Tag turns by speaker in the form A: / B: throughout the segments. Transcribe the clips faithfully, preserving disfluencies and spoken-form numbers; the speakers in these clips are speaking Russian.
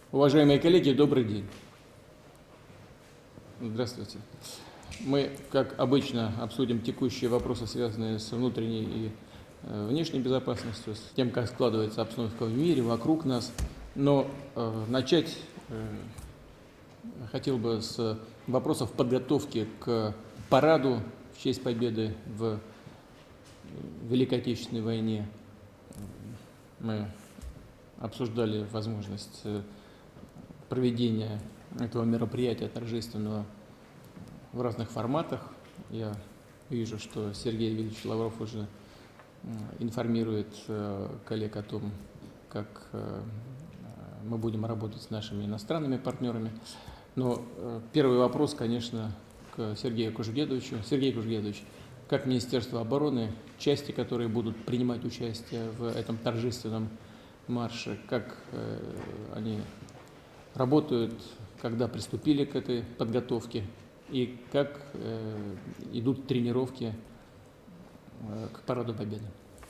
A: Уважаемые коллеги, добрый день. Здравствуйте. Мы, как обычно, обсудим текущие вопросы, связанные с внутренней и внешней безопасностью, с тем, как складывается обстановка в мире, вокруг нас. Но э, начать э, хотел бы с вопросов подготовки к параду в честь победы в Великой Отечественной войне. Мы обсуждали возможность проведения этого мероприятия торжественного в разных форматах. Я вижу, что Сергей Викторович Лавров уже информирует коллег о том, как мы будем работать с нашими иностранными партнерами. Но первый вопрос, конечно, к Сергею Кожугедовичу. Сергей Кожугедович, как Министерство обороны, части, которые будут принимать участие в этом торжественном марше, как они работают, когда приступили к этой подготовке и как э, идут тренировки э, к параду Победы?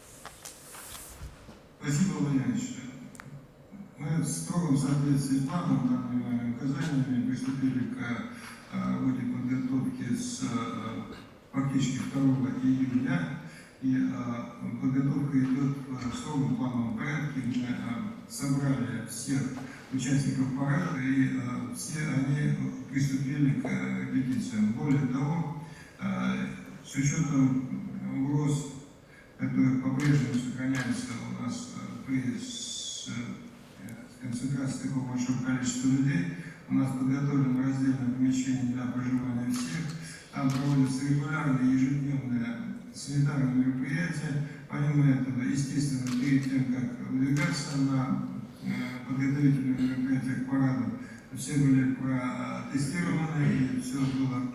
B: Спасибо, Владимир Ильич. Мы в строгом соответствии с планом, данными указаниями, приступили к работе подготовки с фактически второго июля. И э, подготовка идет в строгом плановом порядке. Мы э, собрали всех участников парада, и э, все они приступили к репетициям. Более того, э, с учетом угроз, которые по-прежнему сохраняются у нас э, при с, э, концентрации такого большого количества людей, у нас подготовлено раздельное помещение для проживания всех. Там проводятся регулярные ежедневные санитарные мероприятия. Помимо этого, естественно, перед тем, как выдвигаться на подготовительные мероприятия к параду, все были протестированы, и все было,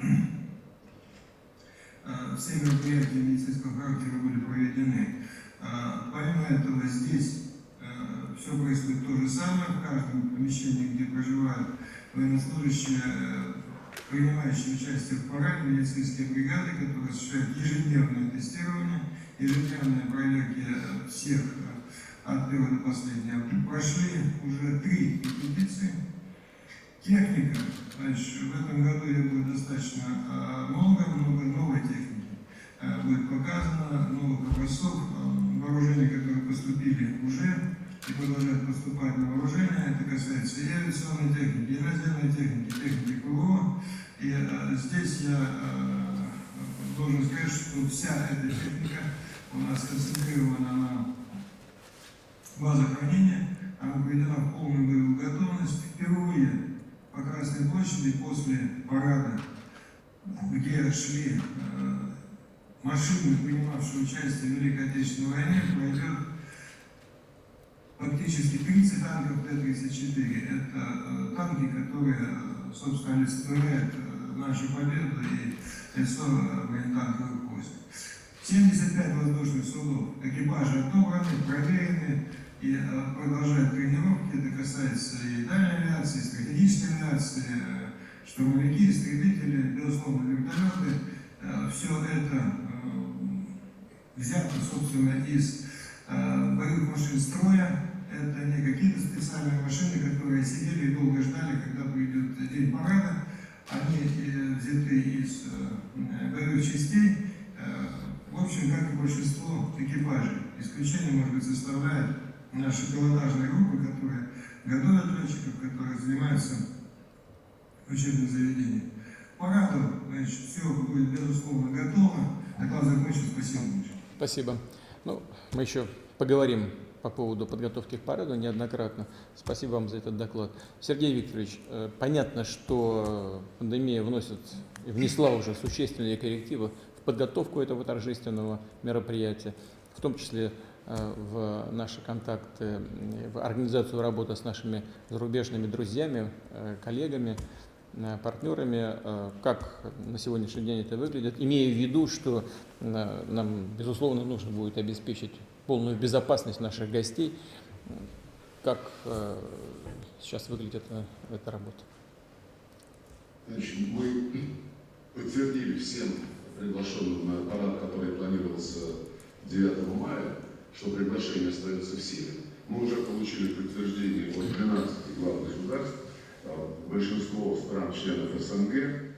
B: все мероприятия медицинского характера были проведены. Помимо этого, здесь все происходит то же самое. В каждом помещении, где проживают военнослужащие, принимающие участие в параде, медицинские бригады, которые осуществляют ежедневное тестирование, ежедневные проверки всех от первого до последнего. Прошли уже три репетиции. Техника, значит, в этом году ее будет достаточно много, много новой техники будет показано, новых образцов, вооружений, которые поступили уже и продолжают поступать на вооружение. Это касается и авиационной техники, и наземной техники, техники ПВО. И э, здесь я э, должен сказать, что вся эта техника у нас концентрирована на базах хранения, она приведена в полную боевую готовность. Впервые по Красной площади после парада, где шли э, машины, принимавшие участие в Великой Отечественной войне, пройдет фактически тридцать танков Т тридцать четыре. Это э, танки, которые, собственно, олицетворяют э, нашу победу и лицо э, бронетанковых войск. семьдесят пять воздушных судов, экипажи отобраны, проверены и э, продолжают тренировки. Это касается и дальней авиации, и стратегической авиации, э, штурмовики, истребители, безусловно, вертолеты. Э, все это э, взято, собственно, из э, боевых машин строя. Это не какие-то специальные машины, которые сидели и долго ждали, когда придет день парада. Они э, взяты из э, боевых частей. Э, в общем, как и большинство экипажей. Исключение, может быть, составляет наши пилотажные группы, которые готовят летчиков, которые занимаются учебным заведением. Параду, значит, все будет, безусловно, готово. Доклад закончен. Спасибо.
A: Спасибо. Ну, мы еще поговорим по поводу подготовки к параду неоднократно. Спасибо вам за этот доклад. Сергей Викторович, понятно, что пандемия вносит, внесла уже существенные коррективы в подготовку этого торжественного мероприятия, в том числе в наши контакты, в организацию работы с нашими зарубежными друзьями, коллегами, партнерами. Как на сегодняшний день это выглядит, имея в виду, что нам, безусловно, нужно будет обеспечить полную безопасность наших гостей. Как э, сейчас выглядит эта, эта работа?
C: Значит, мы подтвердили всем приглашенным на парад, который планировался девятого мая, что приглашение остается в силе. Мы уже получили подтверждение от двенадцати глав государств. большинство стран-членов СНГ